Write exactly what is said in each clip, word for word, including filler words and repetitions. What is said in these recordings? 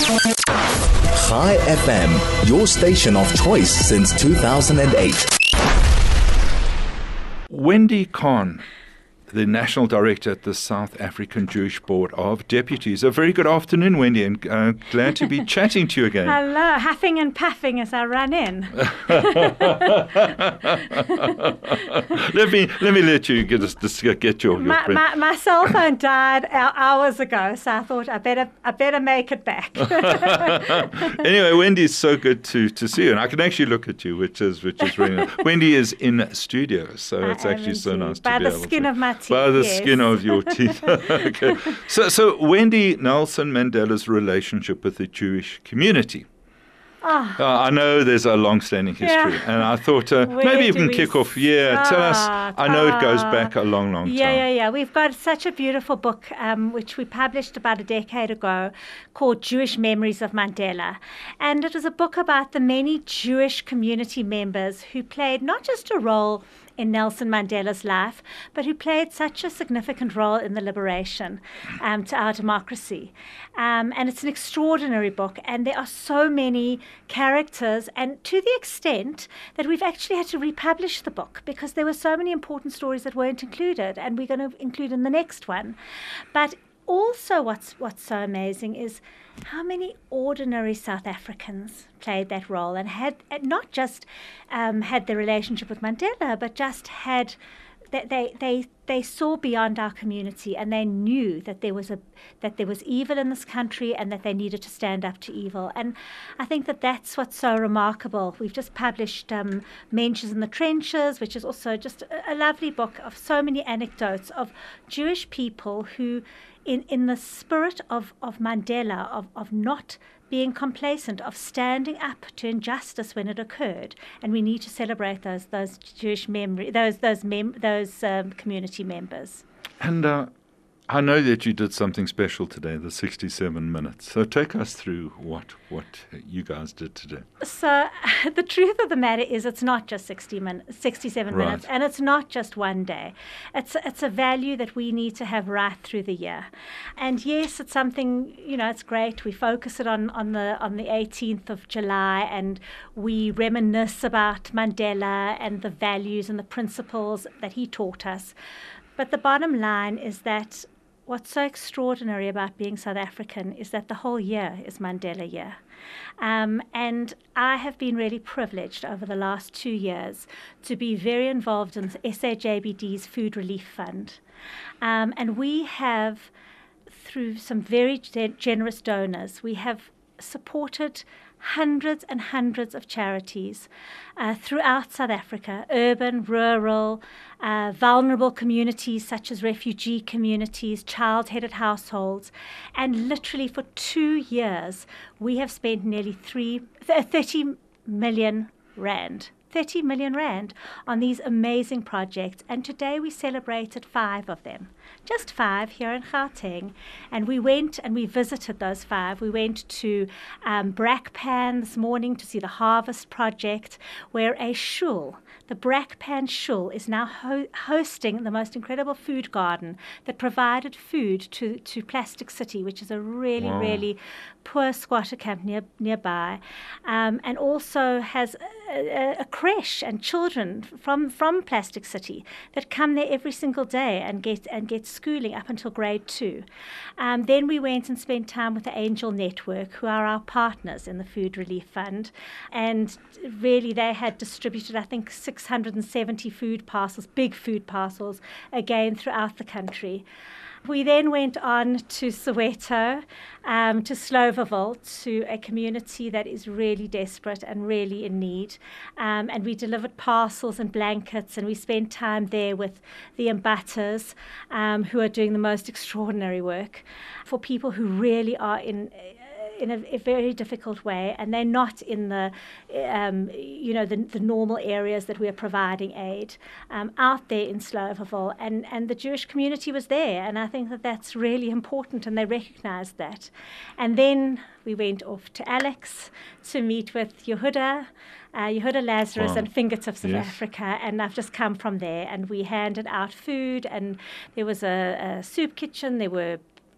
Chai F M, your station of choice since two thousand eight. Wendy Khan, the National Director at the South African Jewish Board of Deputies. A very good afternoon, Wendy, and uh, glad to be chatting to you again. Hello, huffing and puffing as I run in. let me let me let you get this, get your, your my, my, my cell phone died hours ago, so I thought I better I better make it back. Anyway, Wendy, it's so good to, to see you, and I can actually look at you, which is which is really nice. Wendy is in studio, so I it's actually so indeed. nice to By be the able skin to. of my teeth. By the yes. skin of your teeth. Okay. So, so Wendy, Nelson Mandela's relationship with the Jewish community. Oh. Uh, I know there's a long-standing history, Yeah. and I thought uh, maybe you do can we kick off. Yeah, tell us. start? I know it goes Ah. back a long, long Yeah, time. yeah, yeah. We've got such a beautiful book, um, which we published about a decade ago, called Jewish Memories of Mandela. And it was a book about the many Jewish community members who played not just a role in Nelson Mandela's life, but who played such a significant role in the liberation um, to our democracy. Um, and it's an extraordinary book, and there are so many characters, and to the extent that we've actually had to republish the book because there were so many important stories that weren't included, and we're going to include in the next one. But also what's what's so amazing is how many ordinary South Africans played that role and had not just um, had the relationship with Mandela, but just had they, they they they saw beyond our community, and they knew that there was a that there was evil in this country and that they needed to stand up to evil. And I think that that's what's so remarkable. We've just published um, Mentions in the Trenches, which is also just a, a lovely book of so many anecdotes of Jewish people who, in, in the spirit of, of Mandela, of, of not being complacent, of standing up to injustice when it occurred, and we need to celebrate those those Jewish memory, those those mem- those um, community members. And uh, I know that you did something special today, the sixty-seven minutes. So take us through what what you guys did today. So the truth of the matter is, it's not just sixty min- sixty-seven Right. minutes, and it's not just one day. It's it's a value that we need to have right through the year. And yes, it's something, you know, it's great. We focus it on, on the on the eighteenth of July, and we reminisce about Mandela and the values and the principles that he taught us. But the bottom line is that what's so extraordinary about being South African is that the whole year is Mandela Year. Um, and I have been really privileged over the last two years to be very involved in S A J B D's Food Relief Fund. Um, and we have, through some very gen- generous donors, we have supported hundreds and hundreds of charities uh, throughout South Africa, urban, rural, uh, vulnerable communities such as refugee communities, child-headed households. And literally for two years, we have spent nearly three, thirty million rand. thirty million rand on these amazing projects, and today we celebrated five of them, just five here in Gauteng, and we went and we visited those five. We went to um, Brakpan this morning to see the Harvest Project, where a shul, the Brakpan shul, is now ho- hosting the most incredible food garden that provided food to, to Plastic City, which is a really, Wow. really poor squatter camp near, nearby, um, and also has a, a, a creche and children from, from Plastic City that come there every single day and get and get schooling up until grade two. Um, then we went and spent time with the Angel Network, who are our partners in the Food Relief Fund, and really they had distributed, I think, six hundred seventy food parcels, big food parcels, again throughout the country. We then went on to Soweto, um, to Sloverville, to a community that is really desperate and really in need. Um, and we delivered parcels and blankets, and we spent time there with the Mbatas, um, who are doing the most extraordinary work for people who really are in in a, a very difficult way, and they're not in the, um, you know, the, the normal areas that we're providing aid, um, out there in Sloverville, and, and the Jewish community was there, and I think that that's really important, and they recognized that. And then we went off to Alex to meet with Yehuda, uh, Yehuda Lazarus Wow. and Fingertips of Yes. Africa, and I've just come from there, and we handed out food, and there was a, a soup kitchen, there were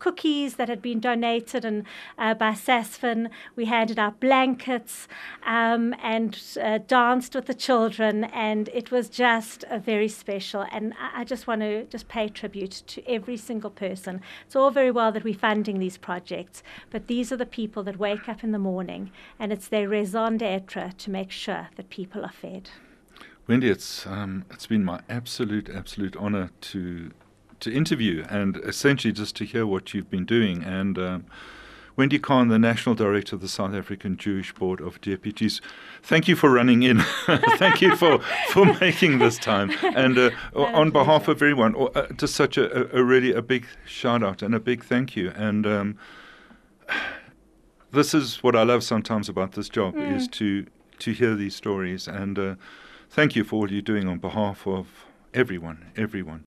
cookies that had been donated and uh, by SASFIN. We handed out blankets um, and uh, danced with the children, and it was just uh, very special. And I, I just want to just pay tribute to every single person. It's all very well that we're funding these projects, but these are the people that wake up in the morning, and it's their raison d'etre to make sure that people are fed. Wendy, it's um, it's been my absolute, absolute honour to to interview and essentially just to hear what you've been doing. And um, Wendy Kahn, the National Director of the South African Jewish Board of Deputies, thank you for running in. Thank you for, for making this time. And uh, on behalf of everyone, uh, just such a, a really a big shout out and a big thank you. And um, this is what I love sometimes about this job, mm. is to to hear these stories. And uh, thank you for all you're doing on behalf of everyone, everyone.